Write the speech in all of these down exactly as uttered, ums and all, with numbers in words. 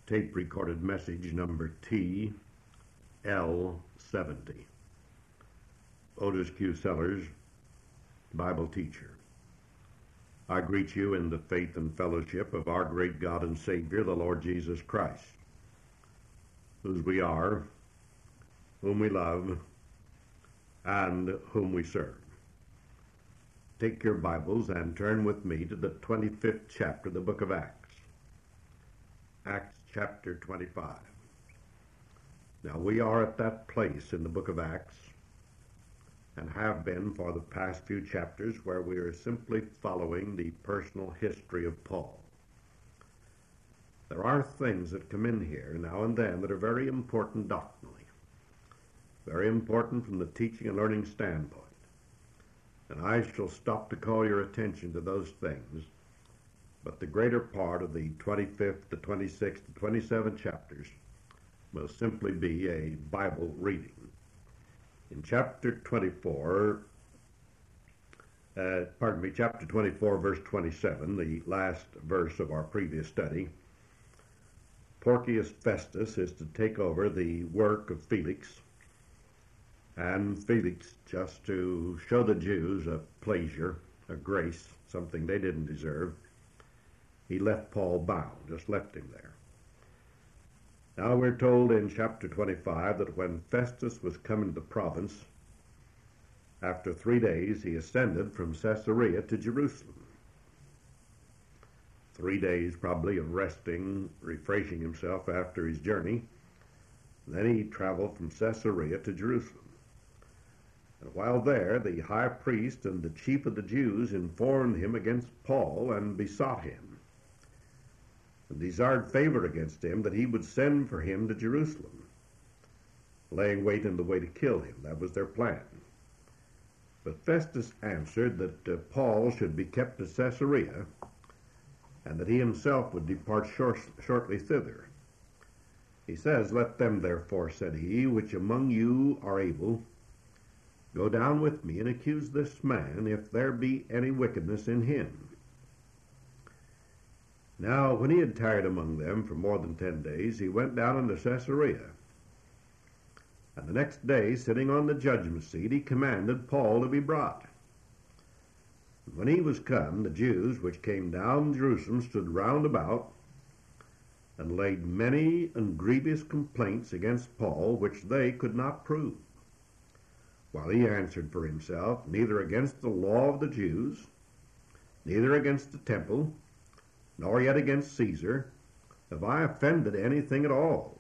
tape recorded message number T L seventy. Otis Q. Sellers, Bible teacher. I greet you in the faith and fellowship of our great God and Savior, the Lord Jesus Christ, whose we are, whom we love, and whom we serve. Take your Bibles and turn with me to the twenty-fifth chapter of the book of Acts. Acts chapter twenty-five. Now we are at that place in the book of Acts, and have been for the past few chapters, where we are simply following the personal history of Paul. There are things that come in here now and then that are very important doctrinally, very important from the teaching and learning standpoint. And I shall stop to call your attention to those things, but the greater part of the twenty-fifth, the twenty-sixth, the twenty-seventh chapters will simply be a Bible reading. In chapter twenty-four, uh, pardon me, chapter twenty-four, verse twenty-seven, the last verse of our previous study, Porcius Festus is to take over the work of Felix, and Felix, just to show the Jews a pleasure, a grace, something they didn't deserve, he left Paul bound, just left him there. Now we're told in chapter twenty-five that when Festus was come into the province, after three days he ascended from Caesarea to Jerusalem. Three days probably of resting, refreshing himself after his journey. Then he traveled from Caesarea to Jerusalem. And while there, the high priest and the chief of the Jews informed him against Paul and besought him, and desired favor against him, that he would send for him to Jerusalem, laying wait in the way to kill him. That was their plan. But Festus answered that uh, Paul should be kept to Caesarea, and that he himself would depart short, shortly thither. He says, "Let them therefore," said he, "which among you are able, go down with me, and accuse this man, if there be any wickedness in him." Now, when he had tarried among them for more than ten days, he went down into Caesarea. And the next day, sitting on the judgment seat, he commanded Paul to be brought. And when he was come, the Jews which came down to Jerusalem stood round about, and laid many and grievous complaints against Paul, which they could not prove. While he answered for himself, neither against the law of the Jews, neither against the temple, nor yet against Caesar, have I offended anything at all.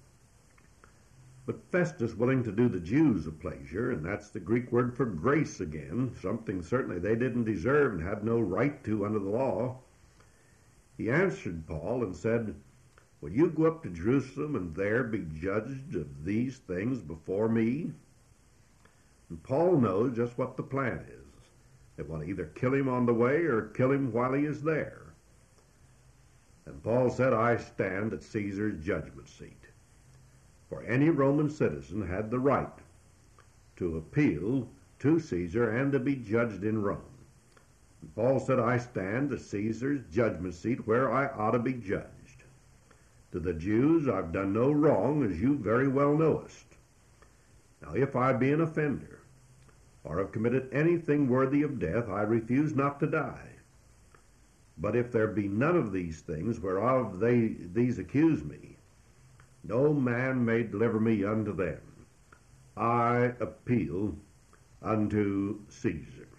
But Festus, willing to do the Jews a pleasure, and that's the Greek word for grace again, something certainly they didn't deserve and had no right to under the law, he answered Paul and said, "Will you go up to Jerusalem and there be judged of these things before me?" And Paul knows just what the plan is. They want to either kill him on the way or kill him while he is there. And Paul said, "I stand at Caesar's judgment seat." For any Roman citizen had the right to appeal to Caesar and to be judged in Rome. And Paul said, "I stand at Caesar's judgment seat where I ought to be judged. To the Jews I've done no wrong, as you very well knowest. Now if I be an offender, or have committed anything worthy of death, I refuse not to die. But if there be none of these things whereof they these accuse me, no man may deliver me unto them. I appeal unto Caesar."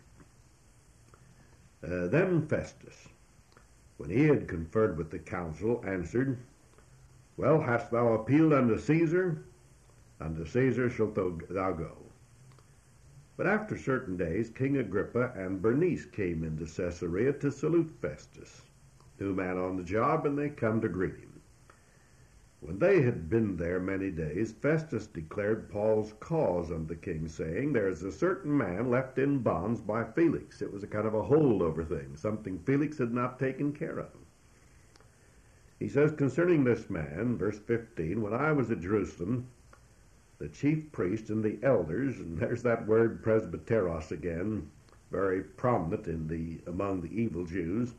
Uh, then Festus, when he had conferred with the council, answered, "Well, hast thou appealed unto Caesar? Unto Caesar shalt thou go." But after certain days, King Agrippa and Bernice came into Caesarea to salute Festus, new man on the job, and they come to greet him. When they had been there many days, Festus declared Paul's cause unto the king, saying, "There is a certain man left in bonds by Felix." It was a kind of a holdover thing, something Felix had not taken care of. He says concerning this man, verse fifteen, "When I was at Jerusalem, the chief priest and the elders," and there's that word presbyteros again, very prominent in the among the evil Jews,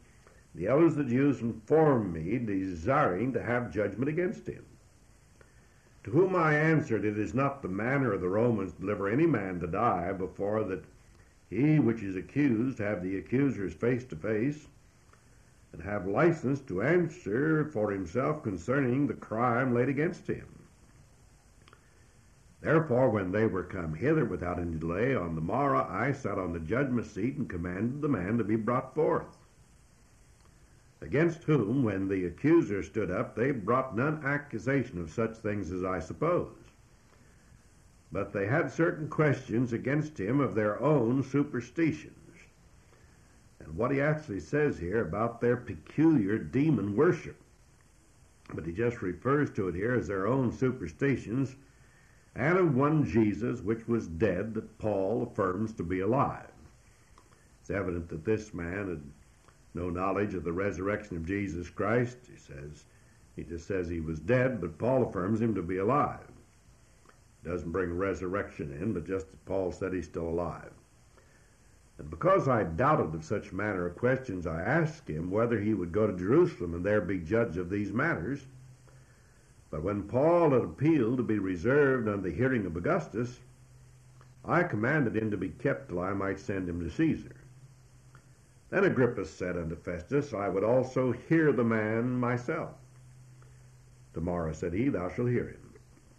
The elders of the Jews informed me, desiring to have judgment against him. To whom I answered, It is not the manner of the Romans to deliver any man to die before that he which is accused have the accusers face to face, and have license to answer for himself concerning the crime laid against him. Therefore, when they were come hither without any delay, on the morrow I sat on the judgment seat and commanded the man to be brought forth. Against whom, when the accusers stood up, they brought none accusation of such things as I suppose. But they had certain questions against him of their own superstitions. And what he actually says here about their peculiar demon worship. But he just refers to it here as their own superstitions, and of one Jesus which was dead that Paul affirms to be alive. It's evident that this man had no knowledge of the resurrection of Jesus Christ. He says, he just says he was dead, but Paul affirms him to be alive. Doesn't bring resurrection in, but just as Paul said he's still alive. And because I doubted of such manner of questions, I asked him whether he would go to Jerusalem and there be judge of these matters. But when Paul had appealed to be reserved unto the hearing of Augustus, I commanded him to be kept till I might send him to Caesar. Then Agrippa said unto Festus, I would also hear the man myself. Tomorrow, said he, thou shalt hear him.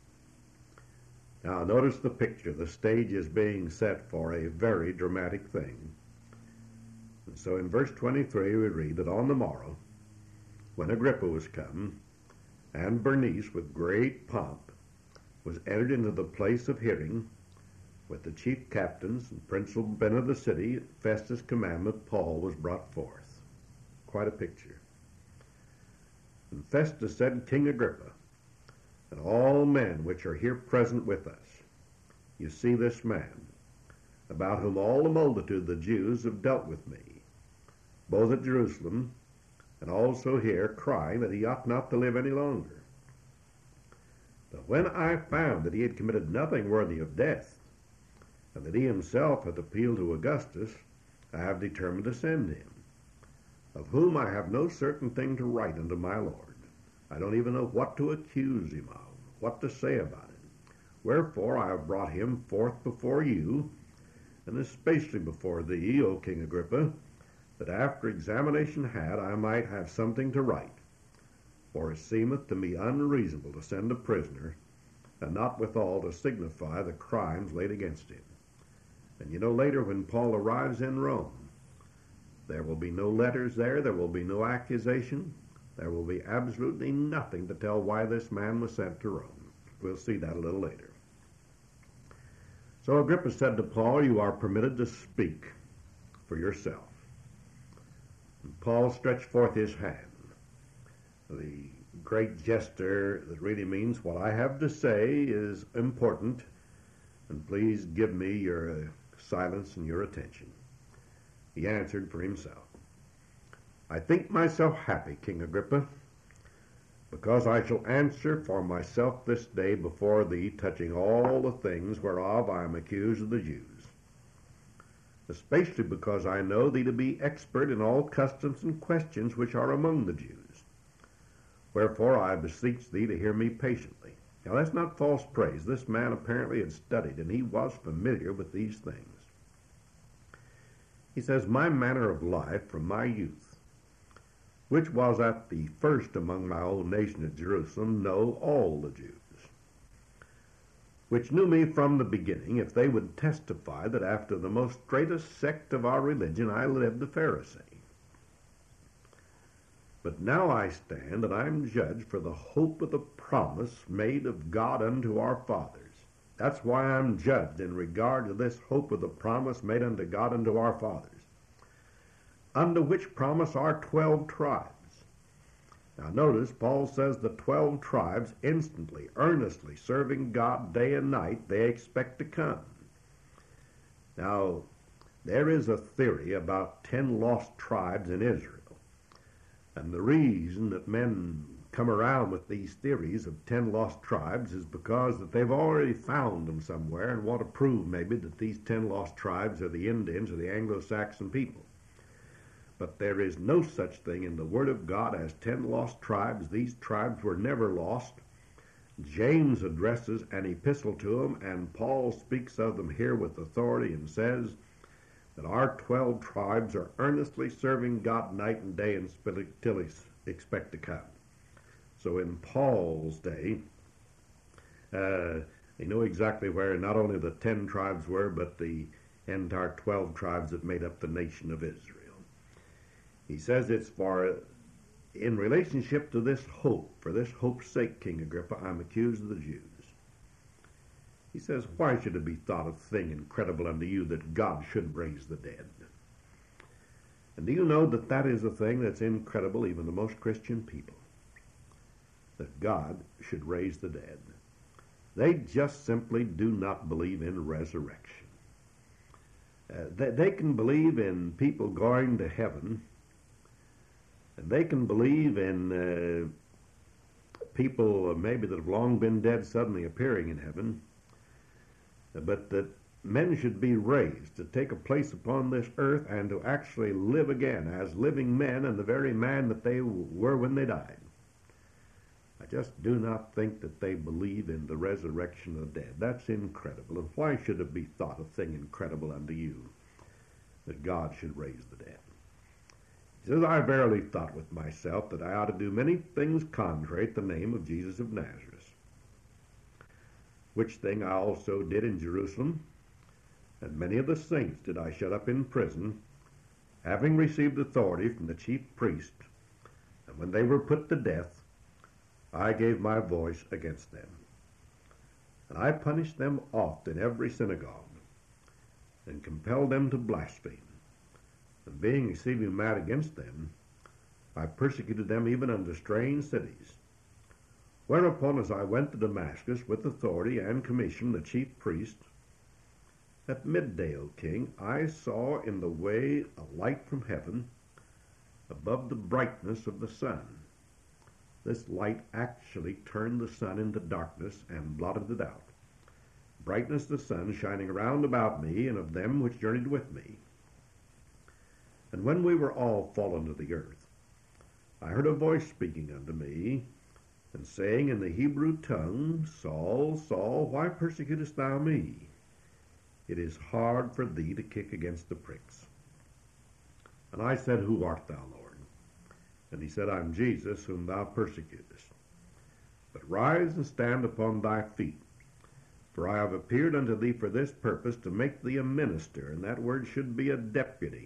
Now notice the picture. The stage is being set for a very dramatic thing. And so in verse twenty-three we read that on the morrow, when Agrippa was come, and Bernice with great pomp was entered into the place of hearing, with the chief captains and principal men of the city, at Festus' commandment, Paul was brought forth. Quite a picture. And Festus said, King Agrippa, and all men which are here present with us, you see this man, about whom all the multitude of the Jews have dealt with me, both at Jerusalem and also here, crying that he ought not to live any longer. But when I found that he had committed nothing worthy of death, and that he himself hath appealed to Augustus, I have determined to send him, of whom I have no certain thing to write unto my Lord. I don't even know what to accuse him of, what to say about him. Wherefore I have brought him forth before you, and especially before thee, O King Agrippa, that after examination had I might have something to write. For it seemeth to me unreasonable to send a prisoner, and not withal to signify the crimes laid against him. And you know, later when Paul arrives in Rome, there will be no letters there, there will be no accusation, there will be absolutely nothing to tell why this man was sent to Rome. We'll see that a little later. So Agrippa said to Paul, you are permitted to speak for yourself. And Paul stretched forth his hand. The great gesture that really means what I have to say is important, and please give me your uh, silence and your attention. He answered for himself, I think myself happy, King Agrippa, because I shall answer for myself this day before thee touching all the things whereof I am accused of the Jews, especially because I know thee to be expert in all customs and questions which are among the Jews. Wherefore I beseech thee to hear me patiently. Now that's not false praise. This man apparently had studied, and he was familiar with these things. He says, my manner of life from my youth, which was at the first among my own nation at Jerusalem, know all the Jews, which knew me from the beginning, if they would testify that after the most straightest sect of our religion I lived a Pharisee. But now I stand, and I am judged for the hope of the promise made of God unto our fathers. That's why I'm judged in regard to this hope of the promise made unto God unto our fathers, unto which promise are twelve tribes. Now notice, Paul says the twelve tribes instantly, earnestly serving God day and night, they expect to come. Now, there is a theory about ten lost tribes in Israel. And the reason that men come around with these theories of ten lost tribes is because that they've already found them somewhere and want to prove maybe that these ten lost tribes are the Indians or the Anglo-Saxon people. But there is no such thing in the Word of God as ten lost tribes. These tribes were never lost. James addresses an epistle to them, and Paul speaks of them here with authority and says that our twelve tribes are earnestly serving God night and day until he expect to come. So in Paul's day, uh, they know exactly where not only the ten tribes were, but the entire twelve tribes that made up the nation of Israel. He says it's for, in relationship to this hope, for this hope's sake, King Agrippa, I'm accused of the Jews. He says, why should it be thought a thing incredible unto you that God should raise the dead? And do you know that that is a thing that's incredible even to most Christian people? That God should raise the dead. They just simply do not believe in resurrection. Uh, they, they can believe in people going to heaven, and they can believe in uh, people maybe that have long been dead suddenly appearing in heaven, but that men should be raised to take a place upon this earth and to actually live again as living men and the very man that they were when they died. I just do not think that they believe in the resurrection of the dead. That's incredible. And why should it be thought a thing incredible unto you that God should raise the dead? He says, I verily thought with myself that I ought to do many things contrary to the name of Jesus of Nazareth, which thing I also did in Jerusalem, and many of the saints did I shut up in prison, having received authority from the chief priest. And when they were put to death, I gave my voice against them. And I punished them oft in every synagogue, and compelled them to blaspheme. And being exceeding mad against them, I persecuted them even unto strange cities. Whereupon, as I went to Damascus with authority and commission the chief priest, at midday, O king, I saw in the way a light from heaven above the brightness of the sun. This light actually turned the sun into darkness and blotted it out. Brightness of the sun shining around about me and of them which journeyed with me. And when we were all fallen to the earth, I heard a voice speaking unto me, and saying in the Hebrew tongue, Saul, Saul, why persecutest thou me? It is hard for thee to kick against the pricks. And I said, Who art thou, Lord? And he said, I'm Jesus, whom thou persecutest. But rise and stand upon thy feet, for I have appeared unto thee for this purpose, to make thee a minister, and that word should be a deputy.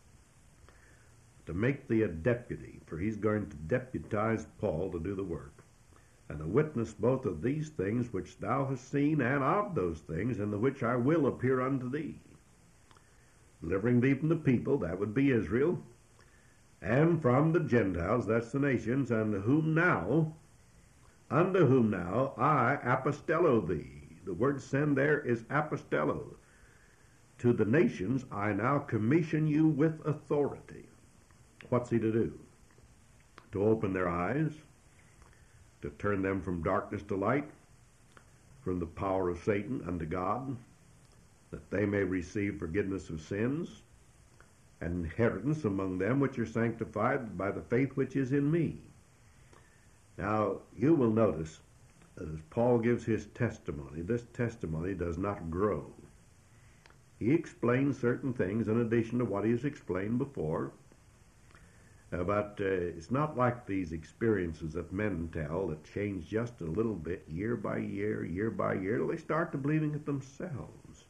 To make thee a deputy, for he's going to deputize Paul to do the work, and to witness both of these things which thou hast seen, and of those things in the which I will appear unto thee, delivering thee from the people, that would be Israel, and from the Gentiles, that's the nations, unto whom now, unto whom now I apostello thee. The word send there is apostello. To the nations I now commission you with authority. What's he to do? To open their eyes, to turn them from darkness to light, from the power of Satan unto God, that they may receive forgiveness of sins, and inheritance among them which are sanctified by the faith which is in me. Now, you will notice that as Paul gives his testimony, this testimony does not grow. He explains certain things in addition to what he has explained before, Uh, but uh, it's not like these experiences that men tell that change just a little bit year by year, year by year, till they start to believing it themselves.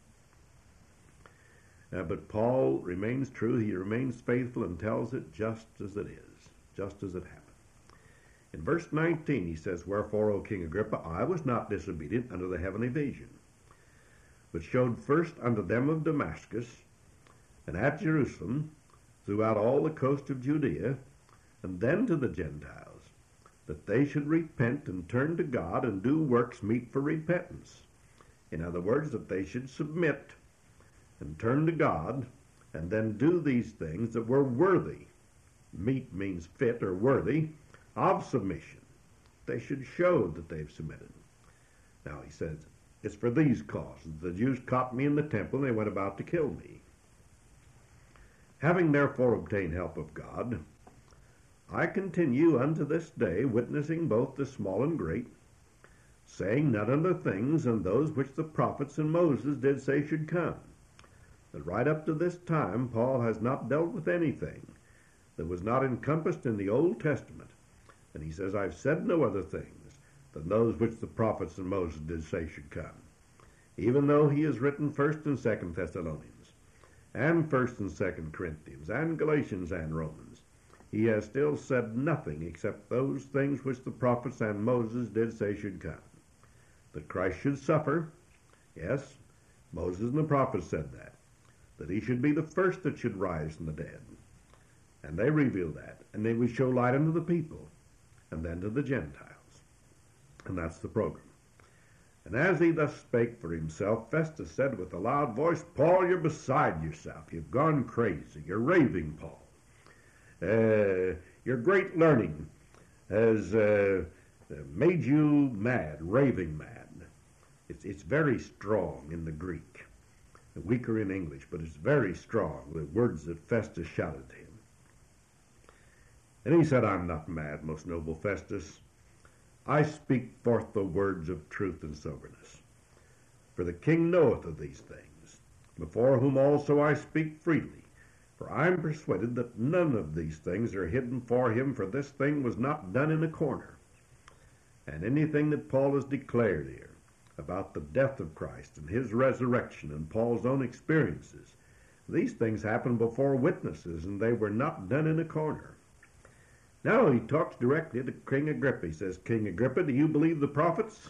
Uh, but Paul remains true. He remains faithful and tells it just as it is, just as it happened. In verse nineteen, he says, Wherefore, O King Agrippa, I was not disobedient unto the heavenly vision, but showed first unto them of Damascus, and at Jerusalem, throughout all the coast of Judea, and then to the Gentiles, that they should repent and turn to God and do works meet for repentance. In other words, that they should submit and turn to God and then do these things that were worthy. Meet means fit or worthy of submission. They should show that they've submitted. Now he says, it's for these causes. The Jews caught me in the temple and they went about to kill me. Having therefore obtained help of God, I continue unto this day, witnessing both the small and great, saying none other things than those which the prophets and Moses did say should come. That right up to this time, Paul has not dealt with anything that was not encompassed in the Old Testament. And he says, I've said no other things than those which the prophets and Moses did say should come. Even though he has written First and Second Thessalonians, and First and Second Corinthians, and Galatians and Romans, he has still said nothing except those things which the prophets and Moses did say should come. That Christ should suffer, yes, Moses and the prophets said that. That he should be the first that should rise from the dead. And they revealed that. And they would show light unto the people, and then to the Gentiles. And that's the program. And as he thus spake for himself, Festus said with a loud voice, Paul, you're beside yourself. You've gone crazy. You're raving, Paul. Uh, your great learning has uh, made you mad, raving mad. It's, it's very strong in the Greek. Weaker in English, but it's very strong, the words that Festus shouted to him. And he said, I'm not mad, most noble Festus. I speak forth the words of truth and soberness. For the king knoweth of these things, before whom also I speak freely. For I am persuaded that none of these things are hidden for him, for this thing was not done in a corner. And anything that Paul has declared here, about the death of Christ and his resurrection and Paul's own experiences. These things happened before witnesses, and they were not done in a corner. Now he talks directly to King Agrippa. He says, King Agrippa, do you believe the prophets?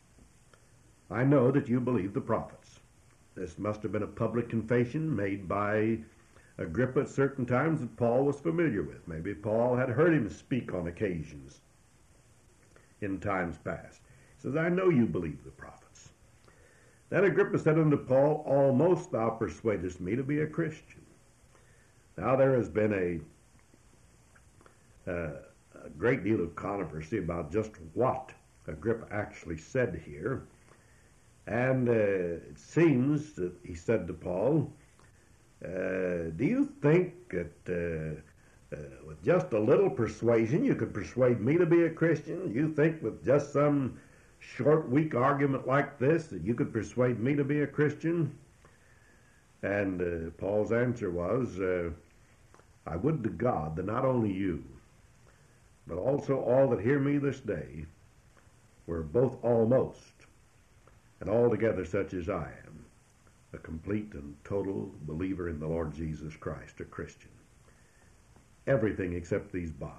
I know that you believe the prophets. This must have been a public confession made by Agrippa at certain times that Paul was familiar with. Maybe Paul had heard him speak on occasions in times past. He says, I know you believe the prophets. Then Agrippa said unto Paul, almost thou persuadest me to be a Christian. Now there has been a, uh, a great deal of controversy about just what Agrippa actually said here. And uh, it seems that he said to Paul, uh, do you think that uh, uh, with just a little persuasion you could persuade me to be a Christian? You think with just some short, weak argument like this that you could persuade me to be a Christian? And uh, Paul's answer was, uh, I would to God that not only you, but also all that hear me this day were both almost and altogether such as I am, a complete and total believer in the Lord Jesus Christ, a Christian. Everything except these bonds.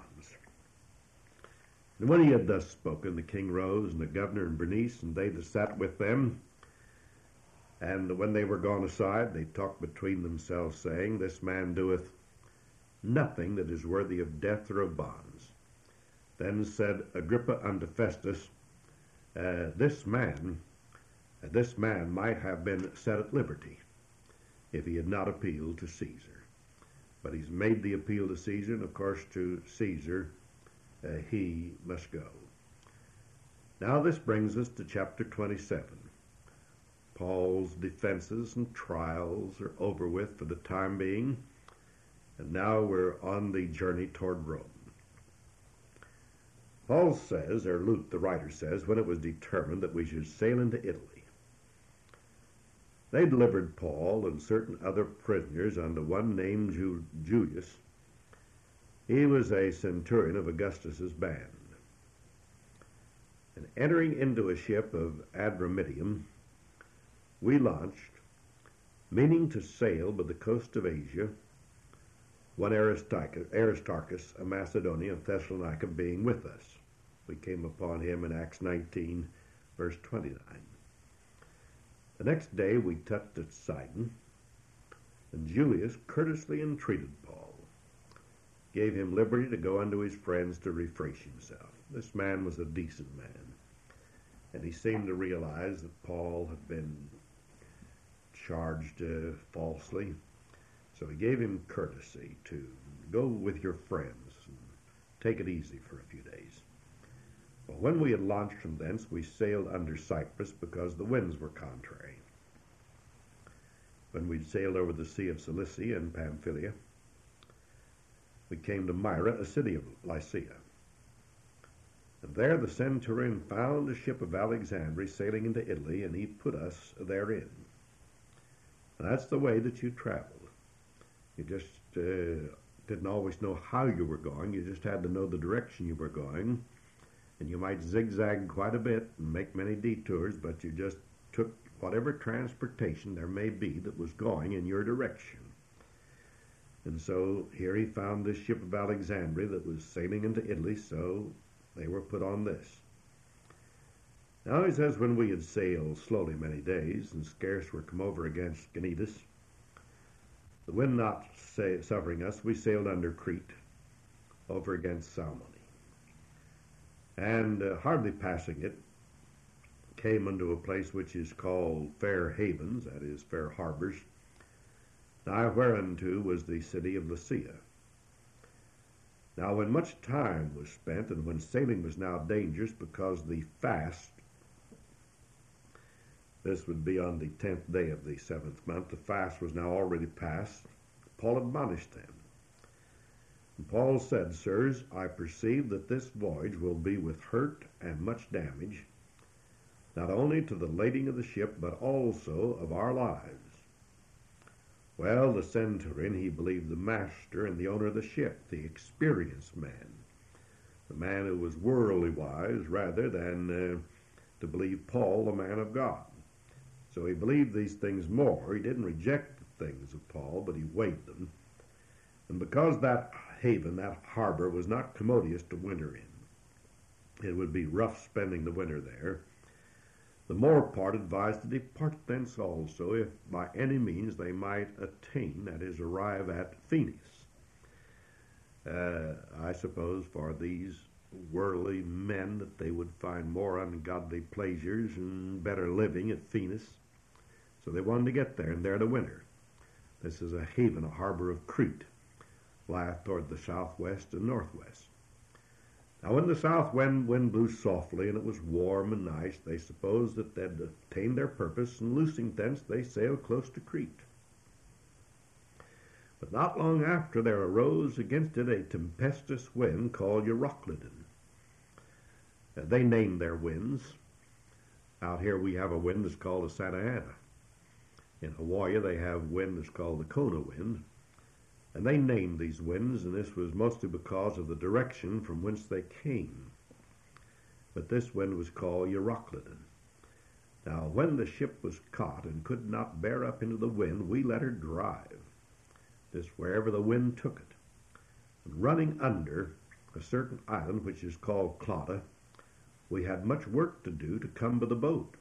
And when he had thus spoken, the king rose, and the governor and Bernice, and they that sat with them. And when they were gone aside, they talked between themselves, saying, This man doeth nothing that is worthy of death or of bonds. Then said Agrippa unto Festus, uh, This man, uh, this man might have been set at liberty if he had not appealed to Caesar. But he's made the appeal to Caesar, and of course to Caesar Uh, he must go. Now this brings us to chapter twenty-seven. Paul's defenses and trials are over with for the time being, and now we're on the journey toward Rome. Paul says, or Luke, the writer says, when it was determined that we should sail into Italy, they delivered Paul and certain other prisoners unto one named Ju- Julius. He was a centurion of Augustus's band. And entering into a ship of Adramyttium, we launched, meaning to sail by the coast of Asia, one Aristarchus, Aristarchus, a Macedonian of Thessalonica, being with us. We came upon him in Acts nineteen, verse twenty-nine. The next day we touched at Sidon, and Julius courteously entreated Paul, gave him liberty to go unto his friends to refresh himself. This man was a decent man, and he seemed to realize that Paul had been charged uh, falsely. So he gave him courtesy to go with your friends and take it easy for a few days. Well, when we had launched from thence, we sailed under Cyprus because the winds were contrary. When we'd sailed over the Sea of Cilicia and Pamphylia, we came to Myra, a city of Lycia. And there the centurion found a ship of Alexandria sailing into Italy, and he put us therein. And that's the way that you traveled. You just uh, didn't always know how you were going. You just had to know the direction you were going. And you might zigzag quite a bit and make many detours, but you just took whatever transportation there may be that was going in your direction. And so here he found this ship of Alexandria that was sailing into Italy, so they were put on this. Now he says, when we had sailed slowly many days, and scarce were come over against Cnidus, the wind not say, suffering us, we sailed under Crete, over against Salmone. And uh, hardly passing it, came unto a place which is called Fair Havens, that is, fair harbors, nigh whereunto was the city of Lasea. Now when much time was spent, and when sailing was now dangerous, because the fast, this would be on the tenth day of the seventh month, the fast was now already past, Paul admonished them. And Paul said, Sirs, I perceive that this voyage will be with hurt and much damage, not only to the lading of the ship, but also of our lives. Well, the centurion, he believed the master and the owner of the ship, the experienced man, the man who was worldly wise rather than uh, to believe Paul, the man of God. So he believed these things more. He didn't reject the things of Paul, but he weighed them. And because that haven, that harbor, was not commodious to winter in, it would be rough spending the winter there, the more part advised to depart thence also, if by any means they might attain, that is, arrive at Phoenix. Uh, I suppose for these worldly men that they would find more ungodly pleasures and better living at Phoenix. So they wanted to get there, and there to winter. This is a haven, a harbor of Crete, lieth toward the southwest and northwest. Now when the south wind, wind blew softly, and it was warm and nice, they supposed that they'd attained their purpose, and loosing thence they sailed close to Crete. But not long after there arose against it a tempestuous wind called Euroclydon. Uh, they named their winds. Out here we have a wind that's called a Santa Ana. In Hawaii they have wind that's called the Kona wind. And they named these winds, and this was mostly because of the direction from whence they came. But this wind was called Euroclydon. Now when the ship was caught and could not bear up into the wind, we let her drive, just wherever the wind took it. And running under a certain island which is called Clauda, we had much work to do to come to the boat,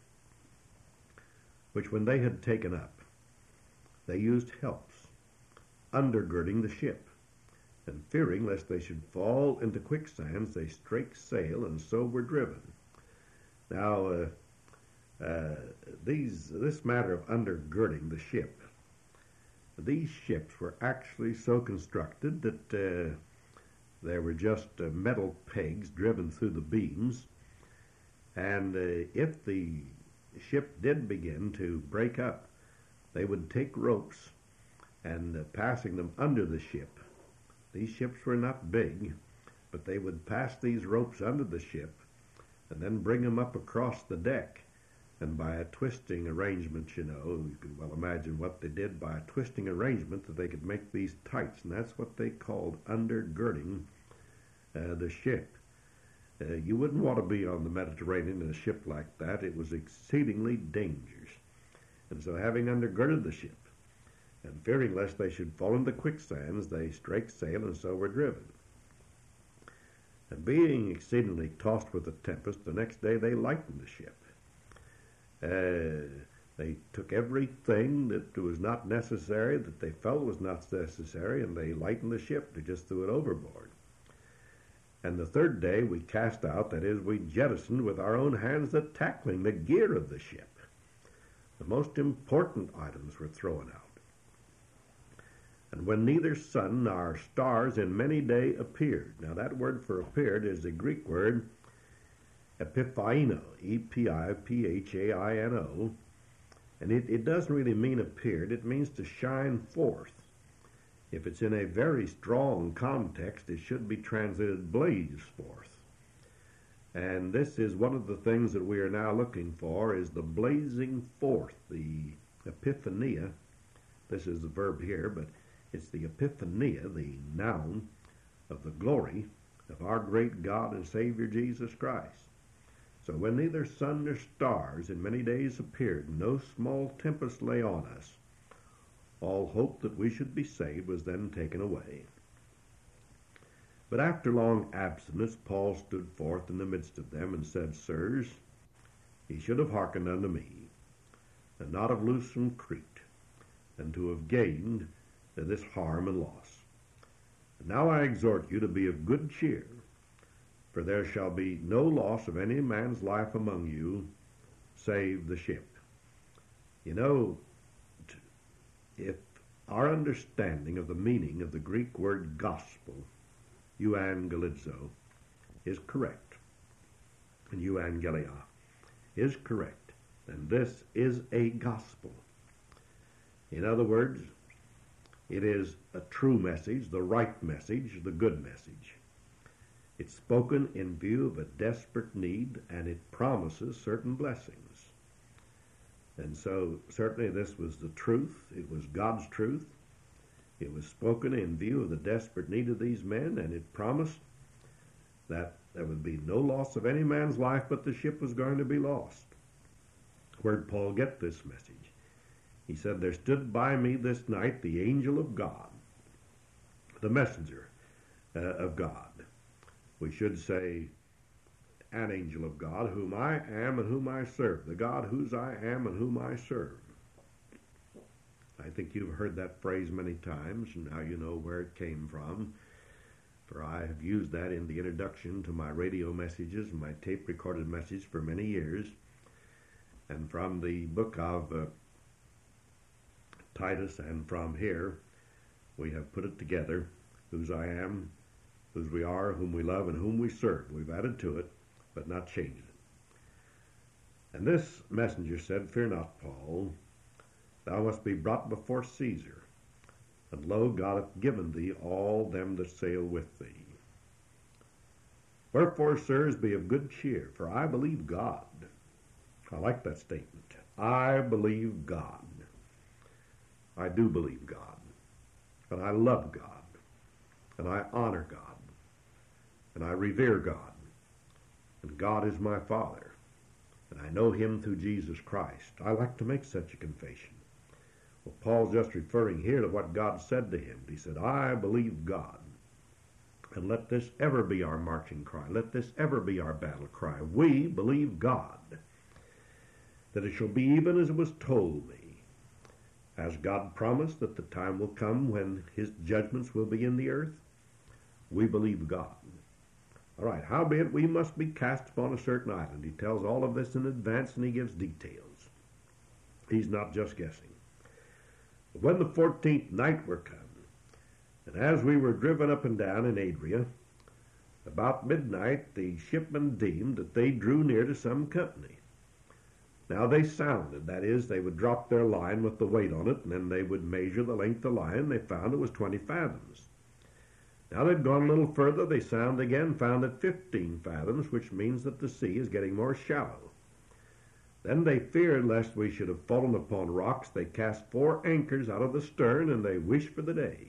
which when they had taken up, they used helps, undergirding the ship, and fearing lest they should fall into quicksands, they strake sail, and so were driven. Now, uh, uh, these this matter of undergirding the ship, these ships were actually so constructed that uh, there were just uh, metal pegs driven through the beams, and uh, if the ship did begin to break up, they would take ropes and uh, passing them under the ship. These ships were not big, but they would pass these ropes under the ship and then bring them up across the deck. And by a twisting arrangement, you know, you can well imagine what they did by a twisting arrangement that they could make these tights, and that's what they called undergirding uh, the ship. Uh, you wouldn't want to be on the Mediterranean in a ship like that. It was exceedingly dangerous. And so having undergirded the ship, and fearing lest they should fall into quicksands, they strake sail, and so were driven. And being exceedingly tossed with the tempest, the next day they lightened the ship. Uh, they took everything that was not necessary, that they felt was not necessary, and they lightened the ship. They just threw it overboard. And the third day we cast out, that is, we jettisoned with our own hands the tackling, the gear of the ship. The most important items were thrown out. And when neither sun nor stars in many day appeared. Now that word for appeared is the Greek word epiphaino, E P I P H A I N O. And it, it doesn't really mean appeared. It means to shine forth. If it's in a very strong context, it should be translated blaze forth. And this is one of the things that we are now looking for, is the blazing forth, the epiphania. This is the verb here, but it's the epiphania, the noun of the glory of our great God and Savior Jesus Christ. So when neither sun nor stars in many days appeared, no small tempest lay on us, all hope that we should be saved was then taken away. But after long abstinence, Paul stood forth in the midst of them and said, Sirs, ye should have hearkened unto me, and not have loosed from Crete, and to have gained this harm and loss. And now I exhort you to be of good cheer, for there shall be no loss of any man's life among you, save the ship. You know, if our understanding of the meaning of the Greek word gospel, euangelizo, is correct, and euangelia is correct, then this is a gospel. In other words, it is a true message, the right message, the good message. It's spoken in view of a desperate need, and it promises certain blessings. And so certainly this was the truth. It was God's truth. It was spoken in view of the desperate need of these men, and it promised that there would be no loss of any man's life, but the ship was going to be lost. Where'd Paul get this message? He said, There stood by me this night the angel of God, the messenger uh, of God. We should say, an angel of God, whom I am and whom I serve, the God whose I am and whom I serve. I think you've heard that phrase many times, and now you know where it came from, for I have used that in the introduction to my radio messages and my tape-recorded message for many years. And from the book of uh, Titus and from here, we have put it together, whose I am, whose we are, whom we love, and whom we serve. We've added to it, but not changed it. And this messenger said, Fear not, Paul, thou must be brought before Caesar, and lo, God hath given thee all them that sail with thee. Wherefore, sirs, be of good cheer, for I believe God. I like that statement. I believe God. I do believe God, and I love God, and I honor God, and I revere God. And God is my Father, and I know him through Jesus Christ. I like to make such a confession. Well, Paul's just referring here to what God said to him. He said, I believe God. And let this ever be our marching cry. Let this ever be our battle cry. We believe God, that it shall be even as it was told me. As God promised that the time will come when his judgments will be in the earth, we believe God. All right, howbeit we must be cast upon a certain island. He tells all of this in advance, and he gives details. He's not just guessing. But when the fourteenth night were come, and as we were driven up and down in Adria, about midnight the shipmen deemed that they drew near to some company. Now they sounded, that is, they would drop their line with the weight on it, and then they would measure the length of the line. They found it was twenty fathoms. Now they'd gone a little further, they sounded again, found it fifteen fathoms, which means that the sea is getting more shallow. Then they feared lest we should have fallen upon rocks. They cast four anchors out of the stern, and they wished for the day.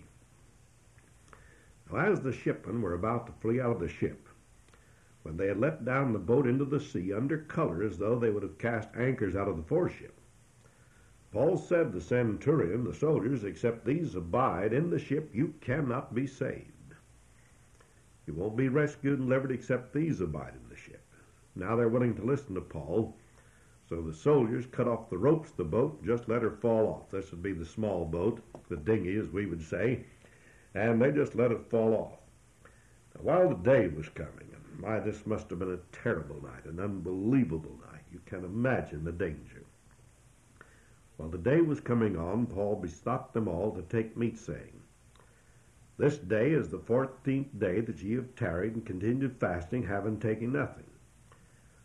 Now as the shipmen were about to flee out of the ship, when they had let down the boat into the sea under color as though they would have cast anchors out of the foreship, Paul said to the centurion, the soldiers, except these abide in the ship, you cannot be saved. You won't be rescued and delivered except these abide in the ship. Now they're willing to listen to Paul, so the soldiers cut off the ropes of the boat, just let her fall off. This would be the small boat, the dinghy as we would say, and they just let it fall off. Now, while the day was coming, and my, this must have been a terrible night, an unbelievable night. You can imagine the danger. While the day was coming on, Paul besought them all to take meat, saying, This day is the fourteenth day that ye have tarried and continued fasting, having taken nothing.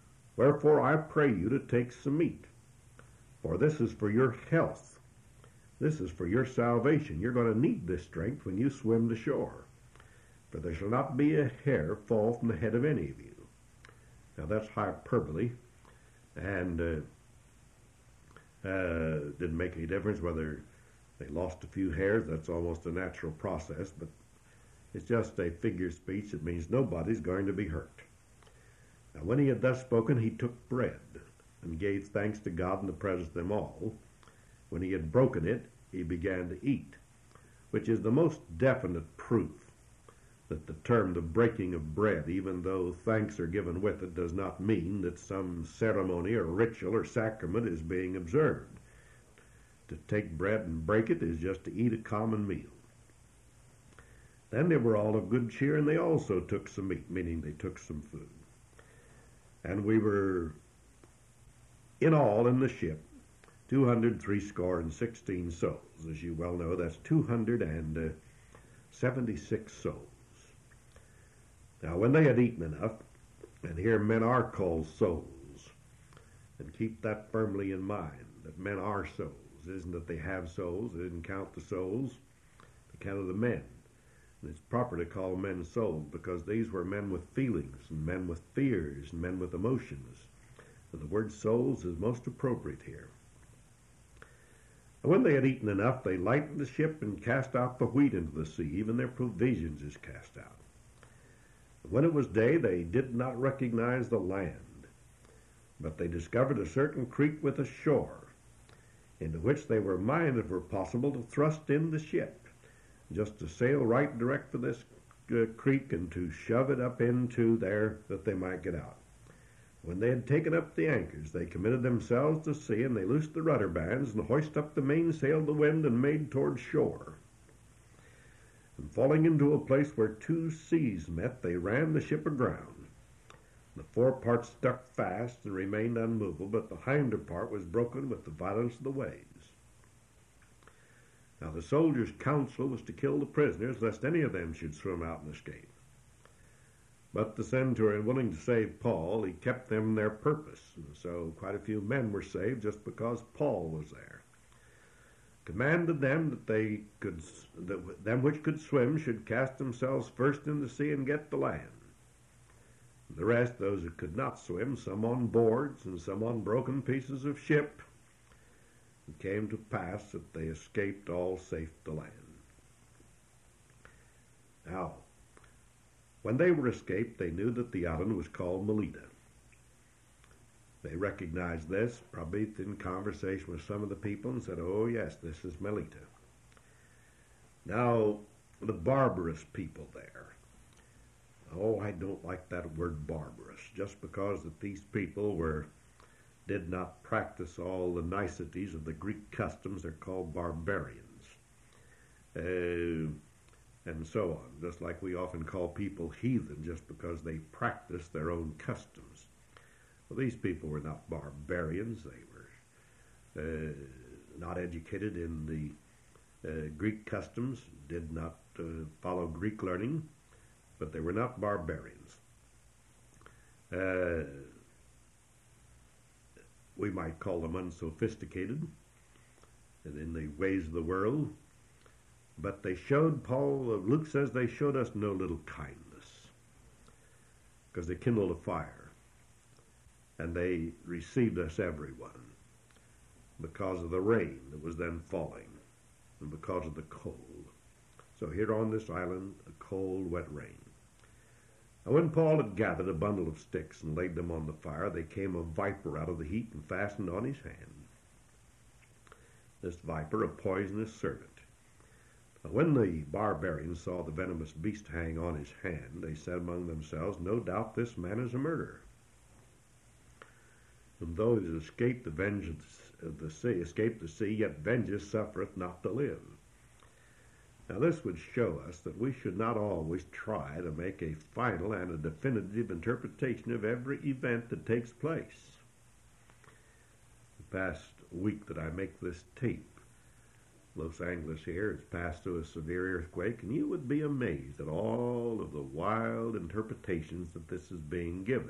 Wherefore I pray you to take some meat, for this is for your health. This is for your salvation. You're going to need this strength when you swim to shore. For there shall not be a hair fall from the head of any of you. Now that's hyperbole, and uh, uh, didn't make any difference whether they lost a few hairs. That's almost a natural process, but it's just a figure of speech. It means nobody's going to be hurt. Now when he had thus spoken, he took bread and gave thanks to God in the presence of them all. When he had broken it, he began to eat, which is the most definite proof that the term the breaking of bread, even though thanks are given with it, does not mean that some ceremony or ritual or sacrament is being observed. To take bread and break it is just to eat a common meal. Then they were all of good cheer, and they also took some meat, meaning they took some food. And we were in all in the ship two hundred three score and sixteen souls. As you well know, that's two hundred and seventy-six souls. Now when they had eaten enough, and here men are called souls, and keep that firmly in mind, that men are souls. It isn't that they have souls. They didn't count the souls. They counted the men. And it's proper to call men souls because these were men with feelings, and men with fears, and men with emotions. And the word souls is most appropriate here. And when they had eaten enough, they lightened the ship and cast out the wheat into the sea. Even their provisions is cast out. When it was day, they did not recognize the land, but they discovered a certain creek with a shore, into which they were minded, if were possible, to thrust in the ship, just to sail right direct for this uh, creek and to shove it up into there that they might get out. When they had taken up the anchors, they committed themselves to sea, and they loosed the rudder bands and hoisted up the mainsail of the wind and made toward shore. And falling into a place where two seas met, they ran the ship aground. The fore part stuck fast and remained unmovable, but the hinder part was broken with the violence of the waves. Now the soldiers' counsel was to kill the prisoners, lest any of them should swim out and escape. But the centurion, willing to save Paul, he kept them their purpose. And so quite a few men were saved just because Paul was there. Commanded them that they could, that them which could swim should cast themselves first in the sea and get the land. The rest, those who could not swim, some on boards and some on broken pieces of ship. It came to pass that they escaped all safe to land. Now, when they were escaped, they knew that the island was called Melita. They recognized this, probably in conversation with some of the people, and said, oh yes, this is Melita. Now, the barbarous people there. Oh, I don't like that word barbarous, just because that these people were did not practice all the niceties of the Greek customs. They're called barbarians. Uh, and so on, just like we often call people heathen just because they practice their own customs. Well, these people were not barbarians. They were uh, not educated in the uh, Greek customs, did not uh, follow Greek learning, but they were not barbarians. Uh, we might call them unsophisticated and in the ways of the world, but they showed, Paul, uh, Luke says they showed us no little kindness because they kindled a fire. And they received us, everyone, because of the rain that was then falling and because of the cold. So here on this island, a cold, wet rain. And when Paul had gathered a bundle of sticks and laid them on the fire, there came a viper out of the heat and fastened on his hand. This viper, a poisonous serpent. Now, when the barbarians saw the venomous beast hang on his hand, they said among themselves, no doubt this man is a murderer. And those that escape the vengeance of the sea, escape the sea, yet vengeance suffereth not to live. Now this would show us that we should not always try to make a final and a definitive interpretation of every event that takes place. The past week that I make this tape, Los Angeles here has passed through a severe earthquake, and you would be amazed at all of the wild interpretations that this is being given.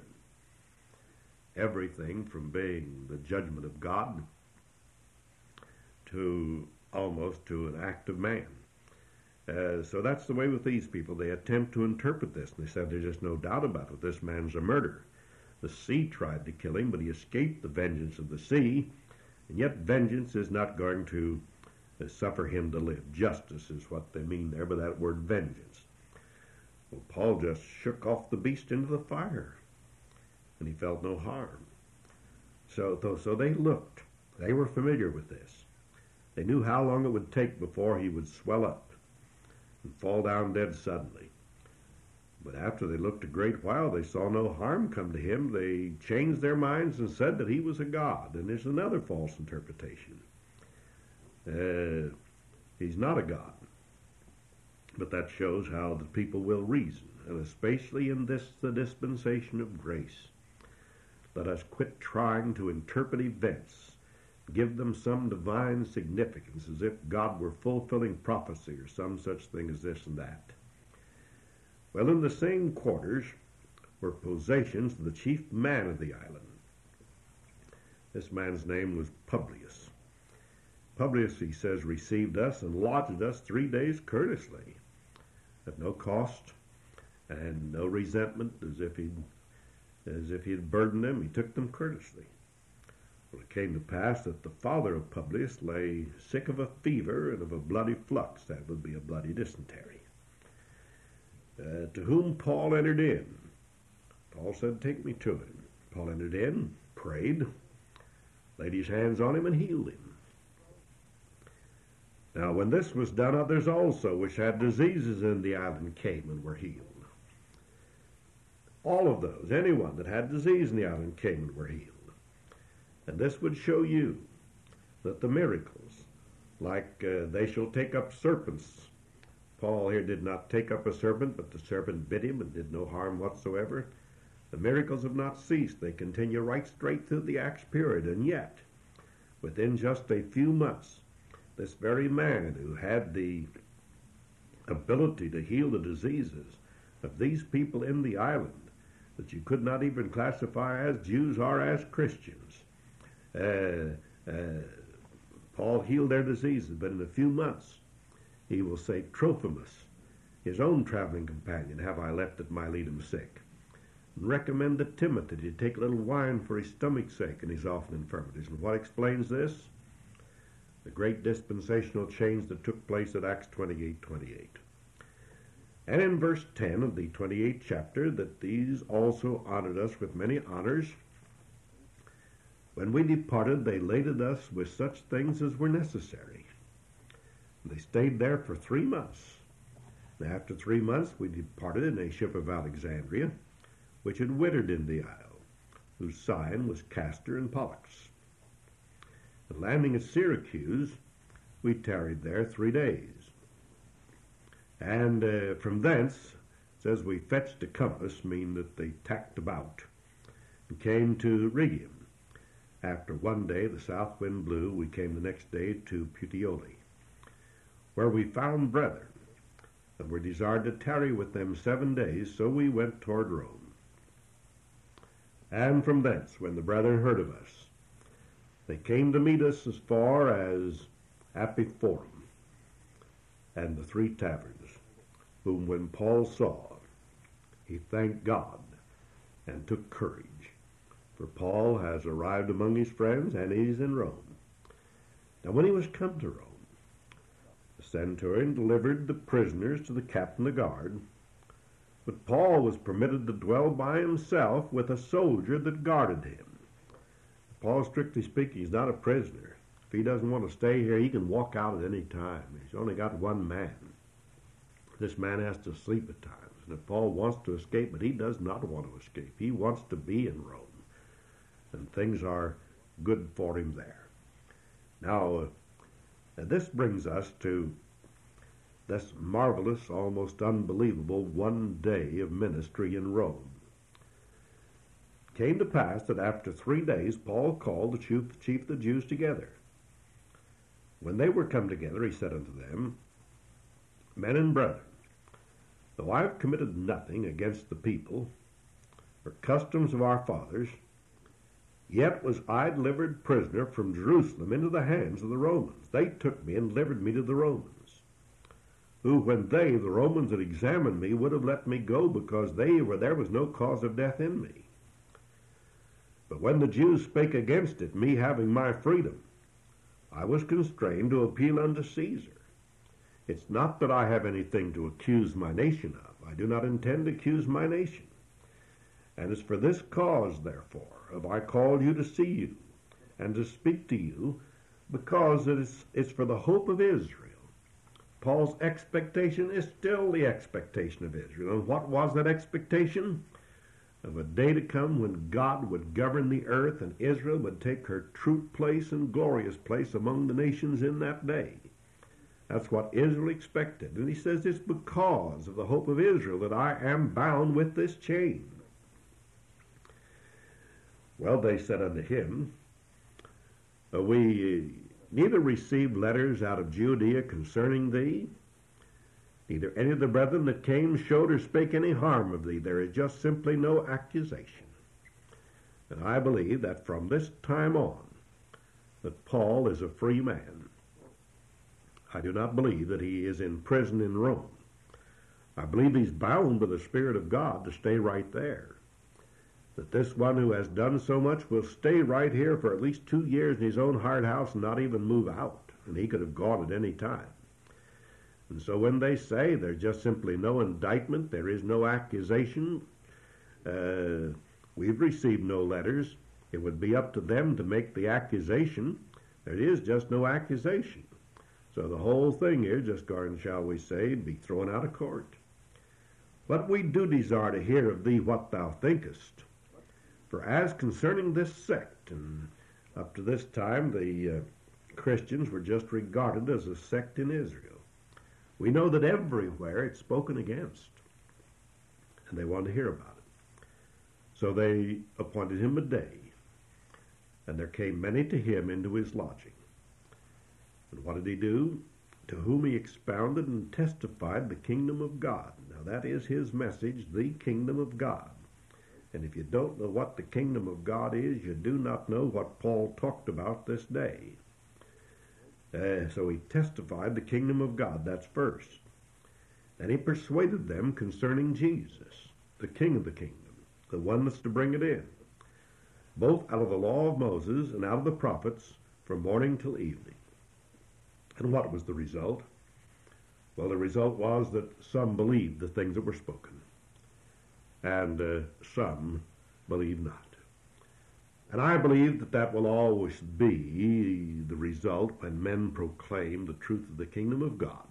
Everything from being the judgment of God to almost to an act of man. Uh, so that's the way with these people. They attempt to interpret this, and they said there's just no doubt about it. This man's a murderer. The sea tried to kill him, but he escaped the vengeance of the sea, and yet vengeance is not going to uh, suffer him to live. Justice is what they mean there by that word vengeance. Well, Paul just shook off the beast into the fire, and he felt no harm. So, so they looked. They were familiar with this. They knew how long it would take before he would swell up and fall down dead suddenly. But after they looked a great while, they saw no harm come to him. They changed their minds and said that he was a god. And there's another false interpretation. Uh, he's not a god. But that shows how the people will reason, and especially in this, the dispensation of grace. Let us quit trying to interpret events, give them some divine significance, as if God were fulfilling prophecy or some such thing as this and that. Well, in the same quarters were possessions of the chief man of the island. This man's name was Publius. Publius, he says, received us and lodged us three days courteously, at no cost and no resentment, as if he'd as if he had burdened them. He took them courteously. Well, it came to pass that the father of Publius lay sick of a fever and of a bloody flux, that would be a bloody dysentery, uh, to whom Paul entered in. Paul said, take me to him. Paul entered in, prayed, laid his hands on him, and healed him. Now, when this was done, others also, which had diseases in the island, came and were healed. All of those, anyone that had disease in the island, came and were healed. And this would show you that the miracles, like uh, they shall take up serpents. Paul here did not take up a serpent, but the serpent bit him and did no harm whatsoever. The miracles have not ceased. They continue right straight through the Acts period. And yet, within just a few months, this very man who had the ability to heal the diseases of these people in the island, that you could not even classify as Jews or as Christians, uh, uh, Paul healed their diseases, but in a few months he will say, Trophimus, his own traveling companion, have I left at Miletum sick, and recommend to Timothy to take a little wine for his stomach's sake and his often infirmities. And what explains this? The great dispensational change that took place at Acts twenty-eight twenty-eight. And in verse ten of the twenty-eighth chapter, that these also honored us with many honors. When we departed, they laded us with such things as were necessary. And they stayed there for three months. And after three months, we departed in a ship of Alexandria, which had wintered in the isle, whose sign was Castor and Pollux. And landing at Syracuse, we tarried there three days. And uh, from thence, it says we fetched a compass, meaning that they tacked about, and came to Rhegium. After one day the south wind blew, we came the next day to Puteoli, where we found brethren, and were desired to tarry with them seven days, so we went toward Rome. And from thence, when the brethren heard of us, they came to meet us as far as Apiphorum, and the Three Taverns, whom when Paul saw, he thanked God and took courage. For Paul has arrived among his friends, and he is in Rome. Now when he was come to Rome, the centurion delivered the prisoners to the captain of the guard, but Paul was permitted to dwell by himself with a soldier that guarded him. Paul, strictly speaking, is not a prisoner. If he doesn't want to stay here, he can walk out at any time. He's only got one man. This man has to sleep at times. And if Paul wants to escape, but he does not want to escape. He wants to be in Rome. And things are good for him there. Now, uh, this brings us to this marvelous, almost unbelievable one day of ministry in Rome. It came to pass that after three days, Paul called the chief, chief of the Jews together. When they were come together, he said unto them, Men and brethren, though I have committed nothing against the people, or customs of our fathers, Yet was I delivered prisoner from Jerusalem into the hands of the Romans. They took me and delivered me to the Romans, who, when they, the Romans, had examined me, would have let me go, because they were there was no cause of death in me. But when the Jews spake against it, me having my freedom, I was constrained to appeal unto Caesar. It's not that I have anything to accuse my nation of. I do not intend to accuse my nation. And it's for this cause, therefore, have I called you to see you, and to speak to you, because it is, it's for the hope of Israel. Paul's expectation is still the expectation of Israel. And what was that expectation? Of a day to come when God would govern the earth, and Israel would take her true place and glorious place among the nations in that day. That's what Israel expected. And he says it's because of the hope of Israel that I am bound with this chain. Well, they said unto him, we neither received letters out of Judea concerning thee, neither any of the brethren that came showed or spake any harm of thee. There is just simply no accusation. And I believe that from this time on, that Paul is a free man. I do not believe that he is in prison in Rome. I believe he's bound by the Spirit of God to stay right there. That this one who has done so much will stay right here for at least two years in his own hard house and not even move out. And he could have gone at any time. And so when they say there's just simply no indictment, there is no accusation, uh, we've received no letters, it would be up to them to make the accusation. There is just no accusation. So the whole thing here just going, shall we say, be thrown out of court. But we do desire to hear of thee what thou thinkest. For as concerning this sect, and up to this time the uh, Christians were just regarded as a sect in Israel, we know that everywhere it's spoken against, and they wanted to hear about it. So they appointed him a day, and there came many to him into his lodging. And what did he do? To whom he expounded and testified the kingdom of God. Now that is his message, the kingdom of God. And if you don't know what the kingdom of God is, you do not know what Paul talked about this day. Uh, so he testified the kingdom of God, that's first. And he persuaded them concerning Jesus, the king of the kingdom, the one that's to bring it in, both out of the law of Moses and out of the prophets, from morning till evening. And what was the result? Well, the result was that some believed the things that were spoken, and uh, some believe not. And I believe that that will always be the result when men proclaim the truth of the kingdom of God.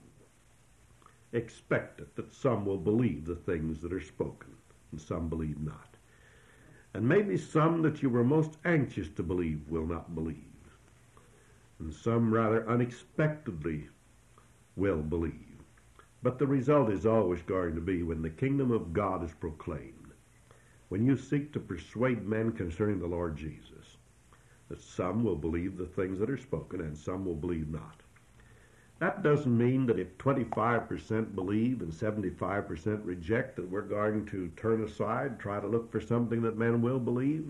Expect it that some will believe the things that are spoken, and some believe not. And maybe some that you were most anxious to believe will not believe. And some rather unexpectedly will believe. But the result is always going to be when the kingdom of God is proclaimed, when you seek to persuade men concerning the Lord Jesus, that some will believe the things that are spoken and some will believe not. That doesn't mean that if twenty-five percent believe and seventy-five percent reject, that we're going to turn aside, try to look for something that men will believe.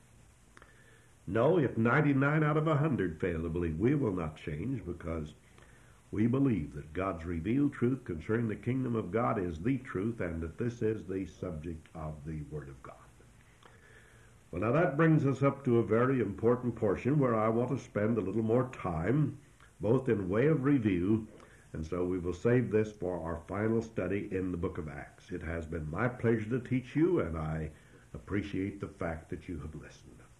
No, if ninety-nine out of one hundred fail to believe, we will not change, because we believe that God's revealed truth concerning the kingdom of God is the truth, and that this is the subject of the Word of God. Well, now that brings us up to a very important portion where I want to spend a little more time, both in way of review, and so we will save this for our final study in the book of Acts. It has been my pleasure to teach you, and I appreciate the fact that you have listened.